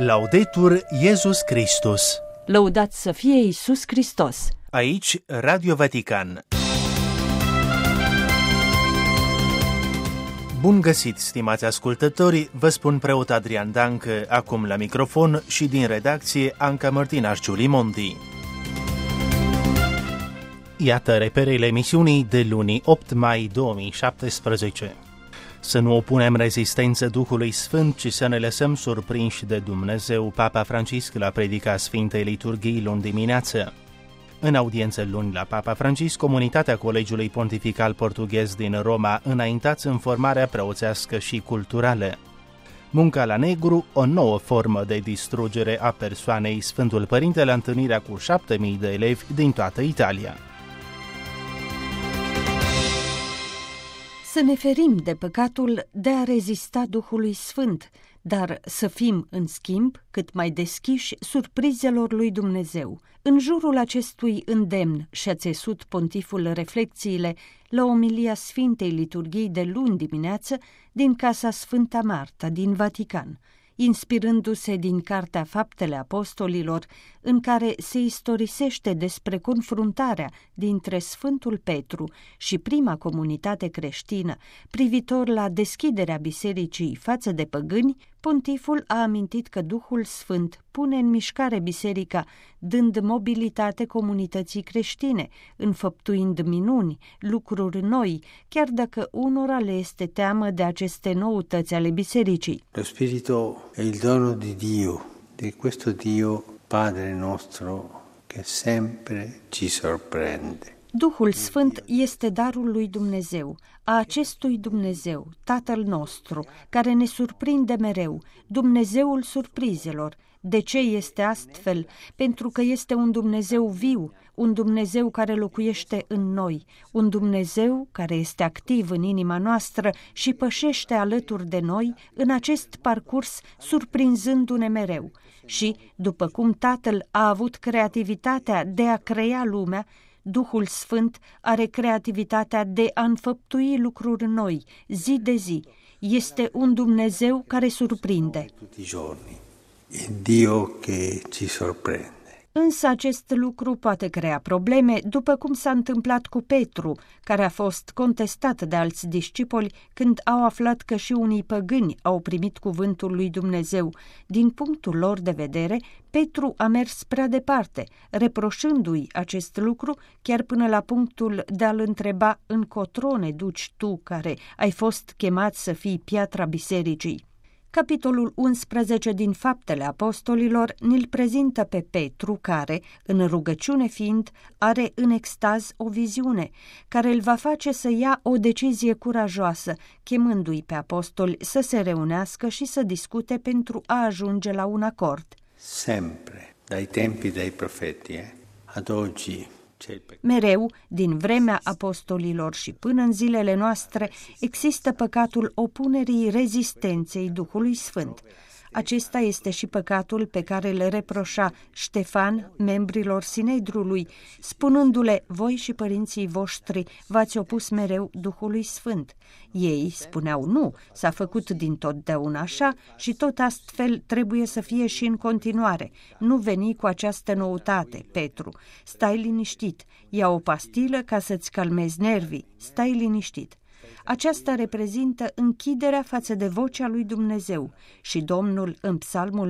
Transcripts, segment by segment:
Laudetur Iesus Christus. Lăudați să fie Iisus Hristos! Aici, Radio Vatican. Bun găsit, stimați ascultători, vă spun preot Adrian Dancă, acum la microfon și din redacție Anca Mărtinaș Giulimonti. Iată reperele emisiunii de luni 8 mai 2017. Să nu opunem rezistență Duhului Sfânt, ci să ne lăsăm surprinși de Dumnezeu, Papa Francisc la predica Sfintei Liturghii luni dimineață. În audiență luni la Papa Francisc, comunitatea Colegiului Pontifical Portughez din Roma înaintați în formarea preoțească și culturală. Munca la negru, o nouă formă de distrugere a persoanei, Sfântul Părinte la întâlnirea cu 7.000 de elevi din toată Italia. Să ne ferim de păcatul de a rezista Duhului Sfânt, dar să fim, în schimb, cât mai deschiși surprizelor lui Dumnezeu. În jurul acestui îndemn și-a țesut pontiful reflecțiile la omilia Sfintei Liturghii de luni dimineață din Casa Sfânta Marta din Vatican, inspirându-se din Cartea Faptele Apostolilor, în care se istorisește despre confruntarea dintre Sfântul Petru și prima comunitate creștină privitor la deschiderea bisericii față de păgâni. Pontiful a amintit că Duhul Sfânt pune în mișcare biserica, dând mobilitate comunității creștine, înfăptuind minuni, lucruri noi, chiar dacă unora le este teamă de aceste noutăți ale bisericii. Lo Spirito è il dono di Dio, di questo Dio Padre nostro che sempre ci sorprende. Duhul Sfânt este darul lui Dumnezeu, a acestui Dumnezeu, Tatăl nostru, care ne surprinde mereu, Dumnezeul surprizelor. De ce este astfel? Pentru că este un Dumnezeu viu, un Dumnezeu care locuiește în noi, un Dumnezeu care este activ în inima noastră și pășește alături de noi în acest parcurs, surprinzându-ne mereu. Și, după cum Tatăl a avut creativitatea de a crea lumea, Duhul Sfânt are creativitatea de a înfăptui lucruri noi, zi de zi. Este un Dumnezeu care surprinde. Dio che ci sorprende. Însă acest lucru poate crea probleme, după cum s-a întâmplat cu Petru, care a fost contestat de alți discipoli când au aflat că și unii păgâni au primit cuvântul lui Dumnezeu. Din punctul lor de vedere, Petru a mers prea departe, reproșându-i acest lucru chiar până la punctul de a-l întreba: încotro ne duci tu, care ai fost chemat să fii piatra bisericii? Capitolul 11 din Faptele Apostolilor ne-l prezintă pe Petru care, în rugăciune fiind, are în extaz o viziune, care îl va face să ia o decizie curajoasă, chemându-i pe apostoli să se reunească și să discute pentru a ajunge la un acord. Sempre, dai tempi dei profeti, ad oggi. Mereu, din vremea apostolilor și până în zilele noastre, există păcatul opunerii rezistenței Duhului Sfânt. Acesta este și păcatul pe care le reproșa Ștefan membrilor Sinedrului, spunându-le: voi și părinții voștri v-ați opus mereu Duhului Sfânt. Ei spuneau: nu, s-a făcut dintotdeauna așa și tot astfel trebuie să fie și în continuare. Nu veni cu această noutate, Petru. Stai liniștit, ia o pastilă ca să-ți calmezi nervii, stai liniștit. Aceasta reprezintă închiderea față de vocea lui Dumnezeu și Domnul în Psalmul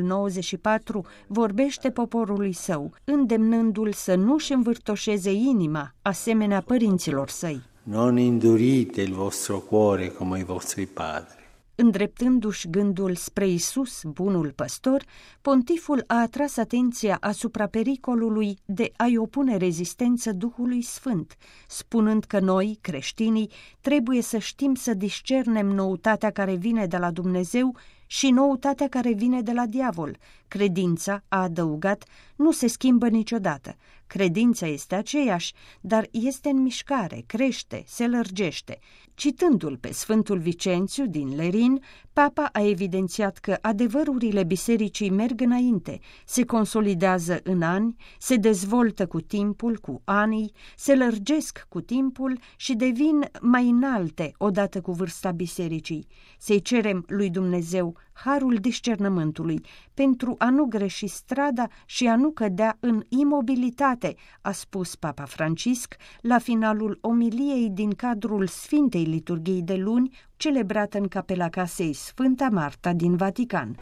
94 vorbește poporului său, îndemnându-l să nu-și învârtoșeze inima asemenea părinților săi. Non indurite il vostro cuore come i vostri padri. Îndreptându-și gândul spre Iisus, bunul păstor, pontiful a atras atenția asupra pericolului de a-i opune rezistență Duhului Sfânt, spunând că noi, creștinii, trebuie să știm să discernem noutatea care vine de la Dumnezeu și noutatea care vine de la diavol. Credința, a adăugat, nu se schimbă niciodată. Credința este aceeași, dar este în mișcare, crește, se lărgește. Citându-l pe Sfântul Vicențiu din Lerin, Papa a evidențiat că adevărurile bisericii merg înainte, se consolidează în ani, se dezvoltă cu timpul, cu anii, se lărgesc cu timpul și devin mai înalte odată cu vârsta bisericii. Să-i cerem lui Dumnezeu harul discernământului, pentru a nu greși strada și a nu cădea în imobilitate, a spus Papa Francisc la finalul omiliei din cadrul Sfintei Liturghii de luni, celebrată în Capela Casei Sfânta Marta din Vatican.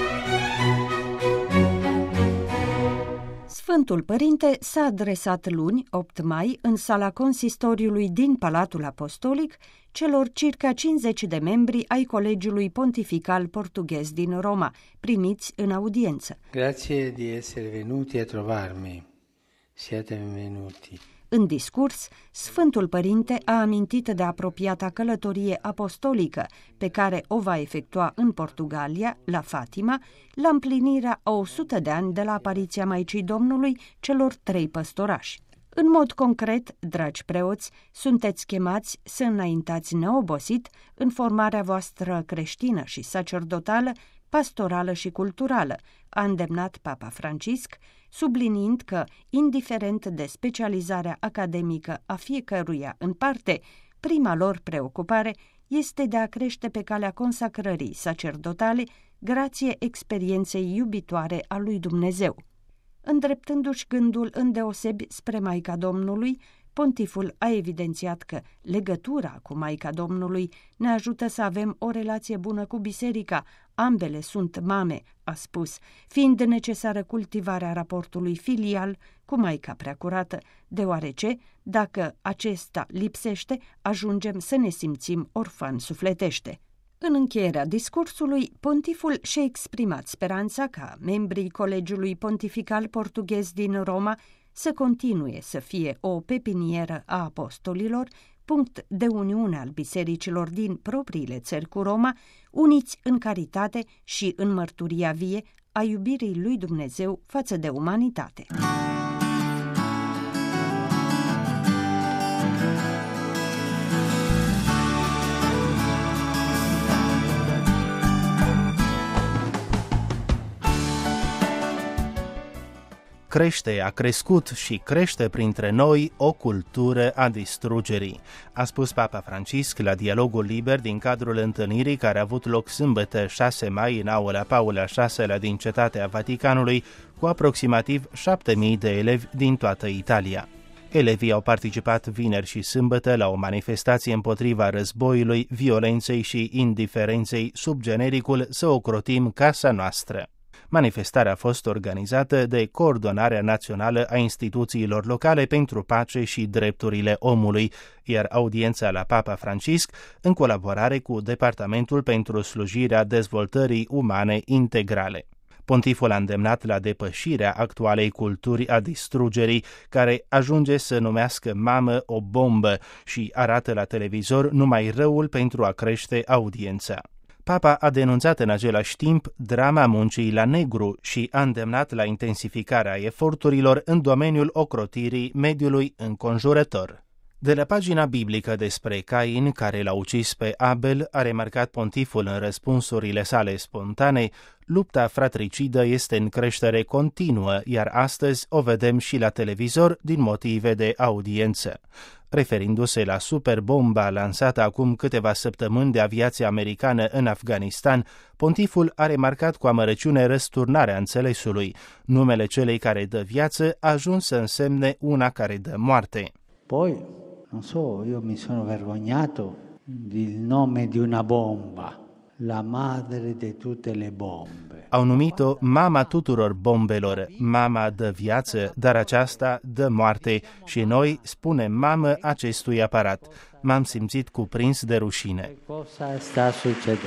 Sfântul Părinte s-a adresat luni, 8 mai, în sala consistoriului din Palatul Apostolic, celor circa 50 de membri ai Colegiului Pontifical Portughez din Roma, primiți în audiență. Grazie di essere venuti a trovarmi. Siete benvenuti. În discurs, Sfântul Părinte a amintit de apropiata călătorie apostolică pe care o va efectua în Portugalia, la Fatima, la împlinirea a 100 de ani de la apariția Maicii Domnului celor 3 păstorași. În mod concret, dragi preoți, sunteți chemați să înaintați neobosit în formarea voastră creștină și sacerdotală, pastorală și culturală, a îndemnat Papa Francisc, subliniind că, indiferent de specializarea academică a fiecăruia în parte, prima lor preocupare este de a crește pe calea consacrării sacerdotale grație experienței iubitoare a lui Dumnezeu. Îndreptându-și gândul îndeosebi spre Maica Domnului, Pontiful a evidențiat că legătura cu Maica Domnului ne ajută să avem o relație bună cu biserica, ambele sunt mame, a spus, fiind necesară cultivarea raportului filial cu Maica Preacurată, deoarece, dacă acesta lipsește, ajungem să ne simțim orfani sufletește. În încheierea discursului, Pontiful și-a exprimat speranța ca membrii Colegiului Pontifical Portughez din Roma să continue să fie o pepinieră a apostolilor, punct de uniune al bisericilor din propriile țări cu Roma, uniți în caritate și în mărturia vie a iubirii lui Dumnezeu față de umanitate. A crescut și crește printre noi o cultură a distrugerii, a spus Papa Francisc la dialogul liber din cadrul întâlnirii care a avut loc sâmbătă 6 mai în aula Paul al VI-lea din Cetatea Vaticanului, cu aproximativ 7.000 de elevi din toată Italia. Elevii au participat vineri și sâmbătă la o manifestație împotriva războiului, violenței și indiferenței sub genericul Să ocrotim casa noastră. Manifestarea a fost organizată de Coordonarea Națională a Instituțiilor Locale pentru Pace și Drepturile Omului, iar audiența la Papa Francisc, în colaborare cu Departamentul pentru Slujirea Dezvoltării Umane Integrale. Pontiful a îndemnat la depășirea actualei culturi a distrugerii, care ajunge să numească mamă o bombă și arată la televizor numai răul pentru a crește audiența. Papa a denunțat în același timp drama muncii la negru și a îndemnat la intensificarea eforturilor în domeniul ocrotirii mediului înconjurător. De la pagina biblică despre Cain, care l-a ucis pe Abel, a remarcat Pontiful în răspunsurile sale spontane, lupta fratricidă este în creștere continuă, iar astăzi o vedem și la televizor din motive de audiență. Referindu-se la superbomba lansată acum câteva săptămâni de aviația americană în Afganistan, Pontiful a remarcat cu amărăciune răsturnarea înțelesului. Numele celei care dă viață a ajuns să însemne una care dă moarte. Poi, non so, io mi sono vergognato del nome di una bomba, la madre de tutte le bombe. Au numit-o mama tuturor bombelor, mama dă viață, dar aceasta dă moarte și noi spunem mamă acestui aparat. M-am simțit cuprins de rușine. Cosa sta succedendo?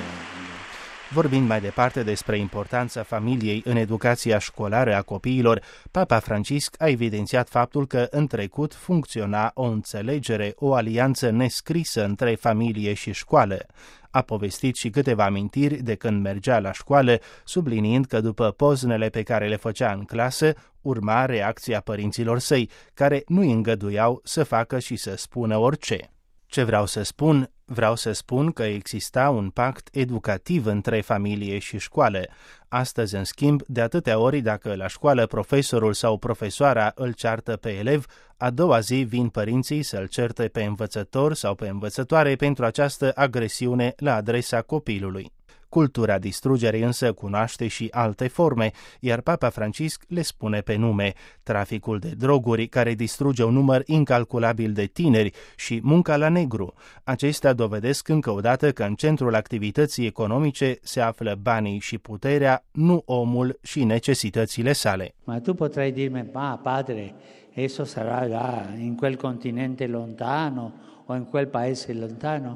Vorbind mai departe despre importanța familiei în educația școlară a copiilor, Papa Francisc a evidențiat faptul că în trecut funcționa o înțelegere, o alianță nescrisă între familie și școală. A povestit și câteva amintiri de când mergea la școală, subliniind că după poznele pe care le făcea în clasă, urma reacția părinților săi, care nu îi îngăduiau să facă și să spună orice. Ce vreau să spun? Vreau să spun că exista un pact educativ între familie și școală. Astăzi, în schimb, de atâtea ori, dacă la școală profesorul sau profesoara îl ceartă pe elev, a doua zi vin părinții să-l certe pe învățător sau pe învățătoare pentru această agresiune la adresa copilului. Cultura distrugerii însă cunoaște și alte forme, iar Papa Francisc le spune pe nume: traficul de droguri care distruge un număr incalculabil de tineri și munca la negru. Acestea dovedesc încă o dată că în centrul activității economice se află banii și puterea, nu omul și necesitățile sale. Ma tu potrai dirmi: ma padre, esso sarà là in quel continente lontano o in quel paese lontano?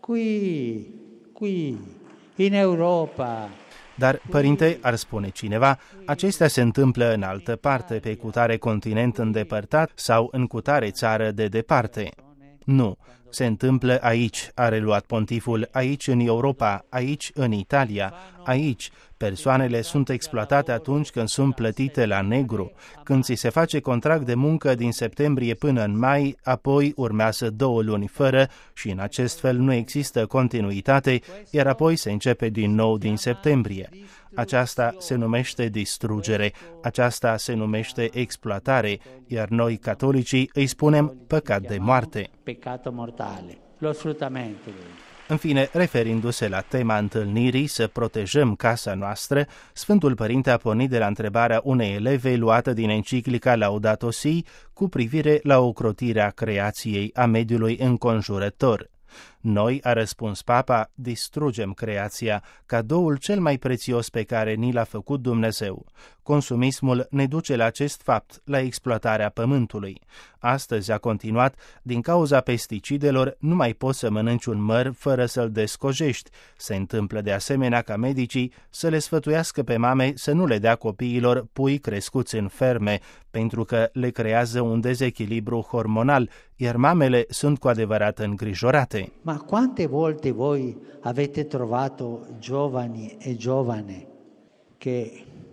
Qui, in Europa. Dar, părinte, ar spune cineva, acestea se întâmplă în altă parte, pe cutare continent îndepărtat sau în cutare țară de departe. Nu, se întâmplă aici, a reluat pontiful, aici în Europa, aici în Italia, aici. Persoanele sunt exploatate atunci când sunt plătite la negru, când ți se face contract de muncă din septembrie până în mai, apoi urmează 2 luni fără și în acest fel nu există continuitate, iar apoi se începe din nou din septembrie. Aceasta se numește distrugere, aceasta se numește exploatare, iar noi, catolicii, îi spunem păcat de moarte. Peccato mortale, lo sfruttamento. În fine, referindu-se la tema întâlnirii să protejăm casa noastră, Sfântul Părinte a pornit de la întrebarea unei eleve luată din enciclica Laudato Si cu privire la ocrotirea creației, a mediului înconjurător. Noi, a răspuns Papa, distrugem creația, cadoul cel mai prețios pe care ni l-a făcut Dumnezeu. Consumismul ne duce la acest fapt, la exploatarea pământului. Astăzi, a continuat, din cauza pesticidelor nu mai poți să mănânci un măr fără să-l descojești. Se întâmplă de asemenea ca medicii să le sfătuiască pe mame să nu le dea copiilor pui crescuți în ferme, pentru că le creează un dezechilibru hormonal, iar mamele sunt cu adevărat îngrijorate. Ma quante volte voi avete trovato giovani e giovane che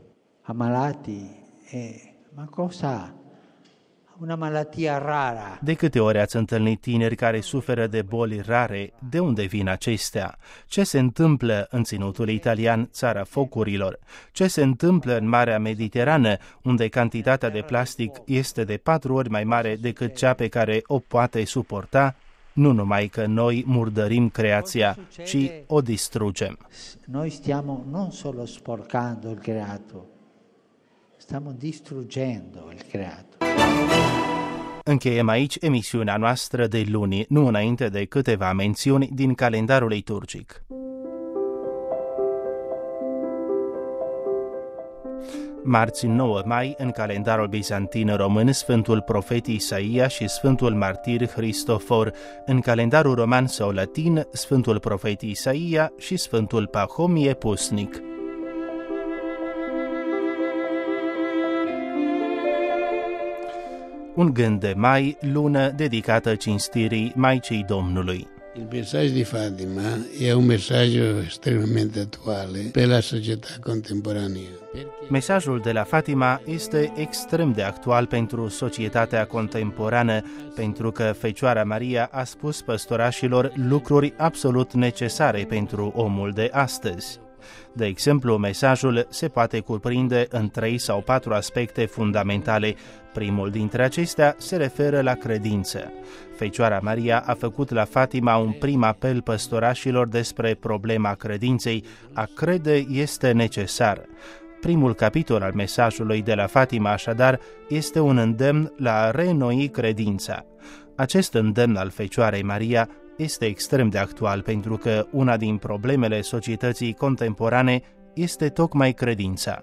ammalati ma cosa? Una malattia rara. De câte ori ați întâlnit tineri care suferă de boli rare? De unde vin acestea? Ce se întâmplă în ținutul italian, țara focurilor? Ce se întâmplă în Marea Mediterană, unde cantitatea de plastic este de 4 ori mai mare decât cea pe care o poate suporta? Nu numai că noi murdărim creația, ci o distrugem. Noi stiamo non solo sporcando il creato, stiamo distruggendo il creato. Încheiem aici emisiunea noastră de luni, nu înainte de câteva mențiuni din calendarul liturgic. Marți 9 mai, în calendarul bizantin român, Sfântul Profet Isaia și Sfântul Martir Hristofor, în calendarul roman sau latin, Sfântul Profet Isaia și Sfântul Pahomie Pusnic. Un gând de mai, lună dedicată cinstirii Maicii Domnului. Il messaggio di Fatima è un messaggio estremamente attuale per la società contemporanea. Mesajul de la Fatima este extrem de actual pentru societatea contemporană, pentru că Fecioara Maria a spus păstorașilor lucruri absolut necesare pentru omul de astăzi. De exemplu, mesajul se poate cuprinde în 3 sau 4 aspecte fundamentale. Primul dintre acestea se referă la credință. Fecioara Maria a făcut la Fatima un prim apel păstorașilor despre problema credinței. A crede este necesar. Primul capitol al mesajului de la Fatima, așadar, este un îndemn la a reînnoi credința. Acest îndemn al Fecioarei Maria este extrem de actual pentru că una din problemele societății contemporane este tocmai credința.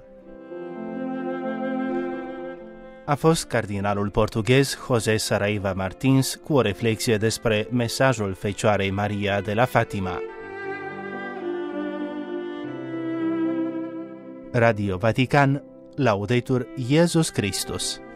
A fost cardinalul portughez José Saraiva Martins cu o reflexie despre mesajul Fecioarei Maria de la Fatima. Radio Vatican, Laudetur Iesus Christus.